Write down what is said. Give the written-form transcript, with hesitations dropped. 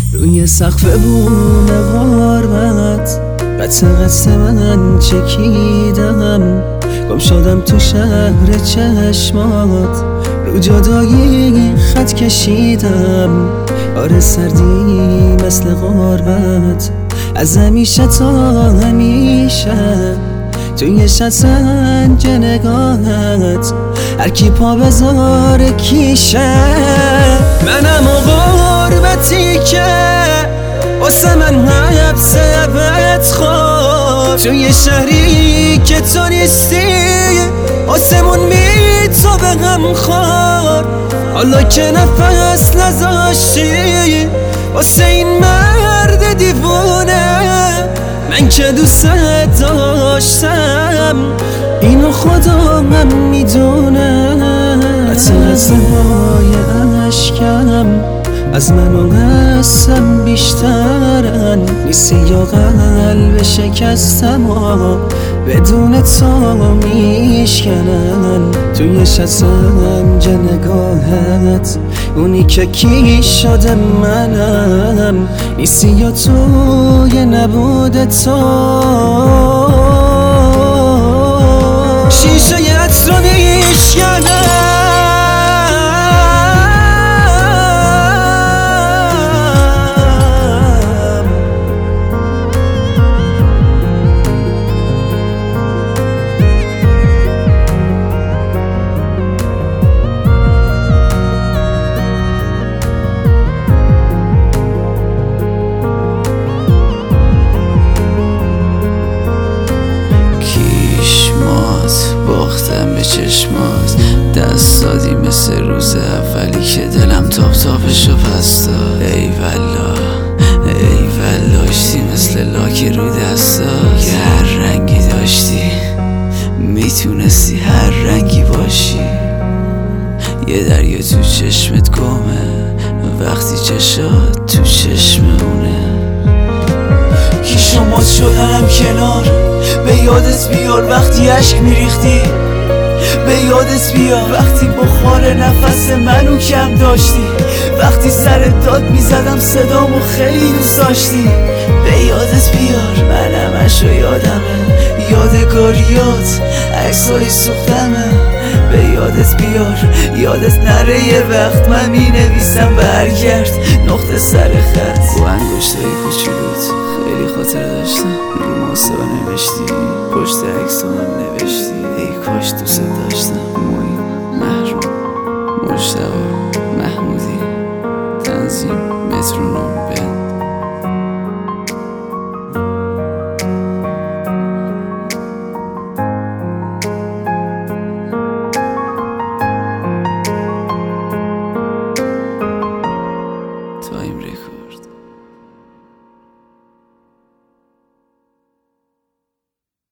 روی سقف بوم غربت قطع من چکیدم، گم شدم تو شهر چشمات، رو جدایی خط کشیدم. آره سردی مثل غربت، از همیشه تا همیشه توی شطرنج نگاهت هر کی پا بذاره کیشه. منم و غربتی که واسه من حبس ابد خورد، توی شهری که تو نیستی آسمون بی تو به غم خورد. حالا که نفس نذاشتی واسه این مرد دیوونه، من که دوست داشتم اینو خدا من میدونه. قطع های اشکم از من و قسم بیشترن، نیستی یا قلب شکستم و بدون تو میشکنن. توی شطرنج نگاهت اونی که کی شده منم، نیستی یا توی نبود تو شیشه ات رو میشکنم. باختم به چشمات، دست دادی مثل روز اولی که دلم تاب تابشو پس داد. ای والا اشتی مثل لاک رو دستات، که هر رنگی داشتی میتونستی هر رنگی باشی. یه دریا تو چشمت گمه وقتی چشات تو چشم اونه. کی شما شدنم کنار، به یادت بیار وقتی عشق میریختی، به یادت بیار وقتی بخار نفس منو کم داشتی، وقتی سرت داد میزدم صدامو خیلی دوست داشتی. به یادت بیار من همشو یادمه، یادگاریات عکسای سوختمه. به یادت بیار یادت نره یه وقت من مینویسم برگرد نقطه سر خط. با انگشتای کوچولوت خیلی خاطر داشتم، رو ماسه نوشتی پشت عکس هم نوشتی ای کاش دوست داشتم. معین محروم، مجتبی محمودی، تنظیم مترونوم.